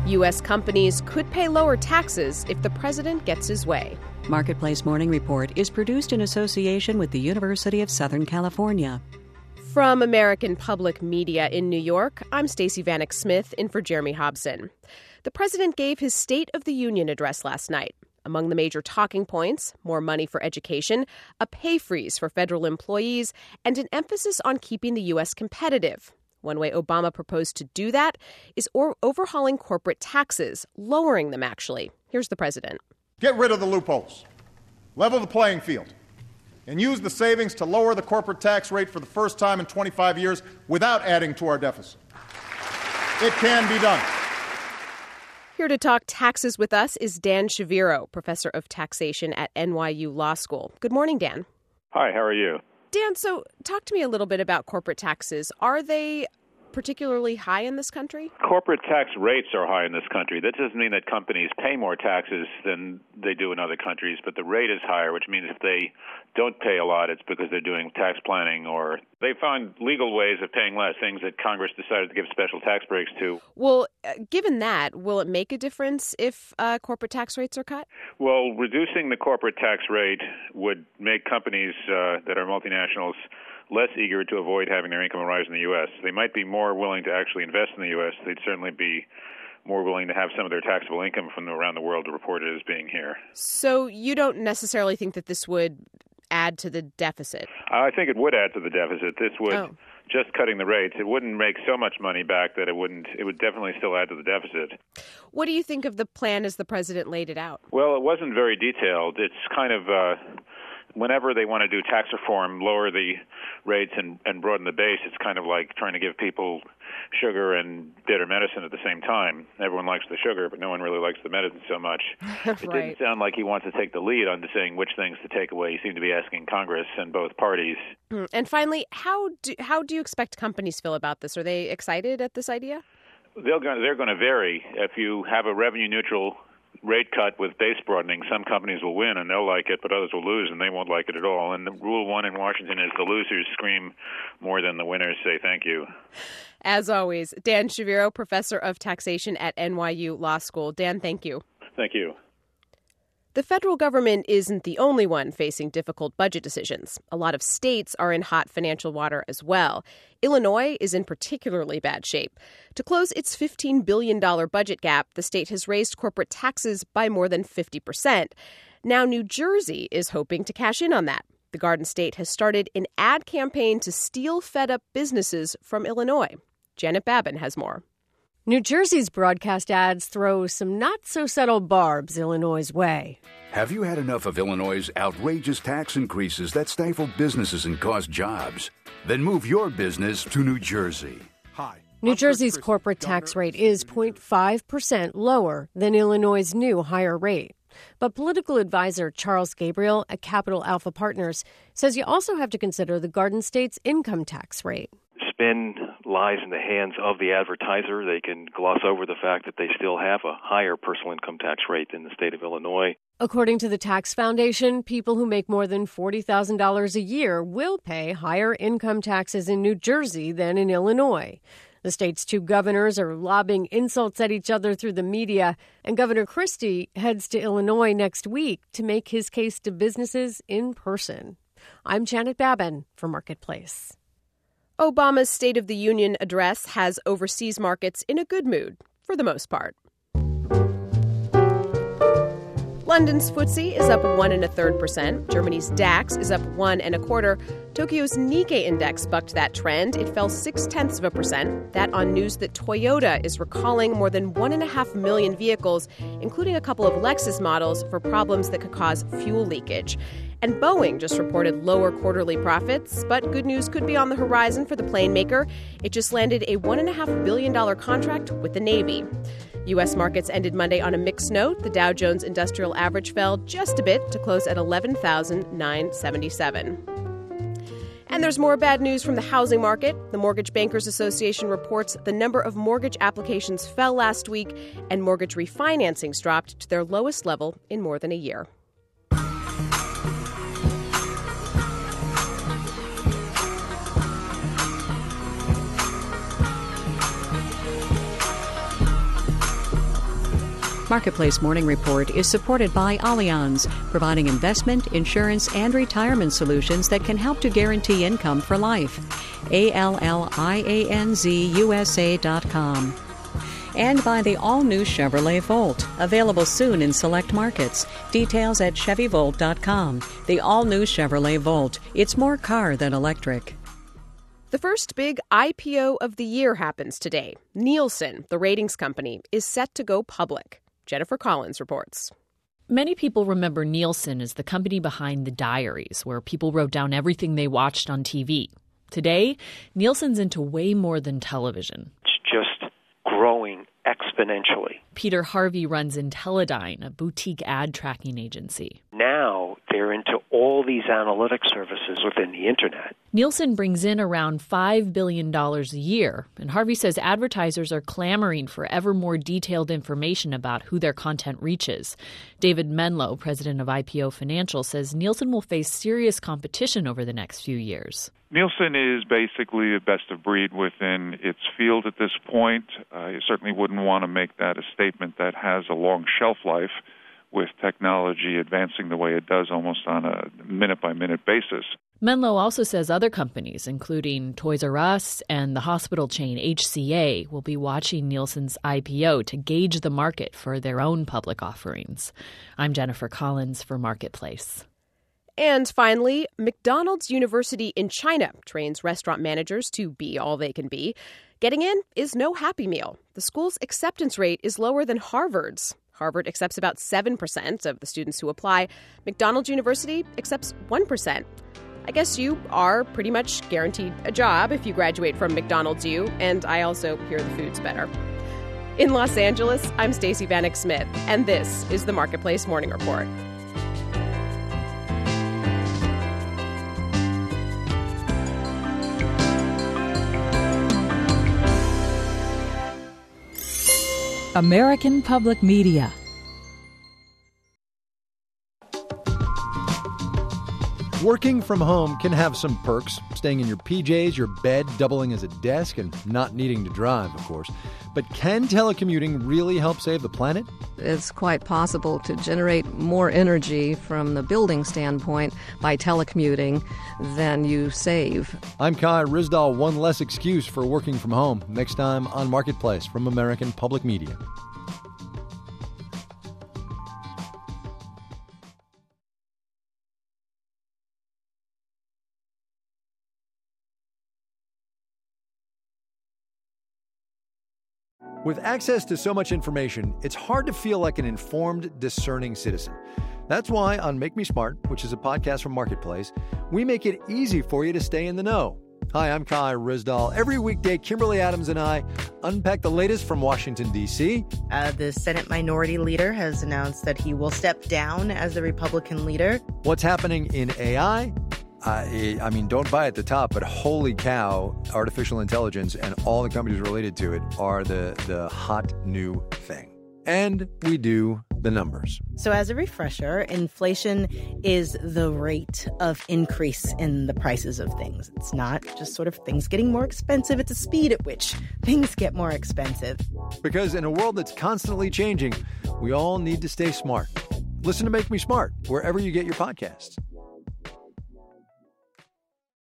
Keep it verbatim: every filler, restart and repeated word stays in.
U S companies could pay lower taxes if the president gets his way. Marketplace Morning Report is produced in association with the University of Southern California. From American Public Media in New York, I'm Stacey Vanek Smith in for Jeremy Hobson. The president gave his State of the Union address last night. Among the major talking points, more money for education, a pay freeze for federal employees, and an emphasis on keeping the U S competitive. One way Obama proposed to do that is or- overhauling corporate taxes, lowering them, actually. Here's the president. Get rid of the loopholes, level the playing field, and use the savings to lower the corporate tax rate for the first time in twenty-five years without adding to our deficit. It can be done. Here to talk taxes with us is Dan Shaviro, professor of taxation at N Y U Law School. Good morning, Dan. Hi, how are you? Dan, so talk to me a little bit about corporate taxes. Are they particularly high in this country? Corporate tax rates are high in this country. That doesn't mean that companies pay more taxes than they do in other countries, but the rate is higher, which means if they don't pay a lot, it's because they're doing tax planning or they found legal ways of paying less, things that Congress decided to give special tax breaks to. Well, uh, given that, will it make a difference if uh, corporate tax rates are cut? Well, reducing the corporate tax rate would make companies uh, that are multinationals less eager to avoid having their income rise in the U S. They might be more willing to actually invest in the U S. They'd certainly be more willing to have some of their taxable income from around the world reported as being here. So you don't necessarily think that this would add to the deficit? I think it would add to the deficit. This would, oh. just cutting the rates, it wouldn't make so much money back that it wouldn't, it would definitely still add to the deficit. What do you think of the plan as the president laid it out? Well, it wasn't very detailed. It's kind of... Uh, Whenever they want to do tax reform, lower the rates and, and broaden the base, it's kind of like trying to give people sugar and bitter medicine at the same time. Everyone likes the sugar, but no one really likes the medicine so much. Right. It didn't sound like he wants to take the lead on saying which things to take away. He seemed to be asking Congress and both parties. And finally, how do, how do you expect companies feel about this? Are they excited at this idea? They'll go, they're going to vary. If you have a revenue-neutral rate cut with base broadening, some companies will win and they'll like it, but others will lose and they won't like it at all. And the rule one in Washington is the losers scream more than the winners say thank you. As always, Dan Shaviro, professor of taxation at N Y U Law School. Dan, thank you. Thank you. The federal government isn't the only one facing difficult budget decisions. A lot of states are in hot financial water as well. Illinois is in particularly bad shape. To close its fifteen billion dollars budget gap, the state has raised corporate taxes by more than fifty percent. Now New Jersey is hoping to cash in on that. The Garden State has started an ad campaign to steal fed-up businesses from Illinois. Janet Babin has more. New Jersey's broadcast ads throw some not-so-subtle barbs Illinois' way. Have you had enough of Illinois' outrageous tax increases that stifle businesses and cost jobs? Then move your business to New Jersey. Hi. New Jersey's corporate tax rate is zero point five percent lower than Illinois' new higher rate. But political advisor Charles Gabriel at Capital Alpha Partners says you also have to consider the Garden State's income tax rate. Spin lies in the hands of the advertiser. They can gloss over the fact that they still have a higher personal income tax rate in the state of Illinois. According to the Tax Foundation, people who make more than forty thousand dollars a year will pay higher income taxes in New Jersey than in Illinois. The state's two governors are lobbing insults at each other through the media, and Governor Christie heads to Illinois next week to make his case to businesses in person. I'm Janet Babin for Marketplace. Obama's State of the Union address has overseas markets in a good mood, for the most part. London's F T S E is up one and a third percent. Germany's DAX is up one and a quarter. Tokyo's Nikkei index bucked that trend. It fell six tenths of a percent. That on news that Toyota is recalling more than one and a half million vehicles, including a couple of Lexus models, for problems that could cause fuel leakage. And Boeing just reported lower quarterly profits, but good news could be on the horizon for the plane maker. It just landed a one point five billion dollars contract with the Navy. U S markets ended Monday on a mixed note. The Dow Jones Industrial Average fell just a bit to close at eleven thousand nine hundred seventy-seven. And there's more bad news from the housing market. The Mortgage Bankers Association reports the number of mortgage applications fell last week, and mortgage refinancings dropped to their lowest level in more than a year. Marketplace Morning Report is supported by Allianz, providing investment, insurance, and retirement solutions that can help to guarantee income for life. A L L I A N Z U S A dot com. And by the all-new Chevrolet Volt, available soon in select markets. Details at Chevy Volt dot com. The all-new Chevrolet Volt. It's more car than electric. The first big I P O of the year happens today. Nielsen, the ratings company, is set to go public. Jennifer Collins reports. Many people remember Nielsen as the company behind The Diaries, where people wrote down everything they watched on T V. Today, Nielsen's into way more than television. It's just growing exponentially. Peter Harvey runs Intellidyne, a boutique ad tracking agency. Now they're into all these analytic services within the internet. Nielsen brings in around five billion dollars a year, and Harvey says advertisers are clamoring for ever more detailed information about who their content reaches. David Menlo, president of I P O Financial, says Nielsen will face serious competition over the next few years. Nielsen is basically the best of breed within its field at this point. Uh, you certainly wouldn't want to make that a statement that has a long shelf life with technology advancing the way it does almost on a minute-by-minute basis. Menlo also says other companies, including Toys R Us and the hospital chain H C A, will be watching Nielsen's I P O to gauge the market for their own public offerings. I'm Jennifer Collins for Marketplace. And finally, McDonald's University in China trains restaurant managers to be all they can be. Getting in is no Happy Meal. The school's acceptance rate is lower than Harvard's. Harvard accepts about seven percent of the students who apply. McDonald's University accepts one percent. I guess you are pretty much guaranteed a job if you graduate from McDonald's U, and I also hear the food's better. In Los Angeles, I'm Stacey Vanek Smith, and this is the Marketplace Morning Report. American Public Media. Working from home can have some perks, staying in your P Js, your bed, doubling as a desk, and not needing to drive, of course. But can telecommuting really help save the planet? It's quite possible to generate more energy from the building standpoint by telecommuting than you save. I'm Kai Ryssdal. One less excuse for working from home. Next time on Marketplace from American Public Media. With access to so much information, it's hard to feel like an informed, discerning citizen. That's why on Make Me Smart, which is a podcast from Marketplace, we make it easy for you to stay in the know. Hi, I'm Kai Ryssdal. Every weekday, Kimberly Adams and I unpack the latest from Washington, D C Uh, the Senate Minority Leader has announced that he will step down as the Republican leader. What's happening in A I? Uh, I mean, don't buy at the top, but holy cow, artificial intelligence and all the companies related to it are the, the hot new thing. And we do the numbers. So as a refresher, inflation is the rate of increase in the prices of things. It's not just sort of things getting more expensive. It's a speed at which things get more expensive. Because in a world that's constantly changing, we all need to stay smart. Listen to Make Me Smart wherever you get your podcasts.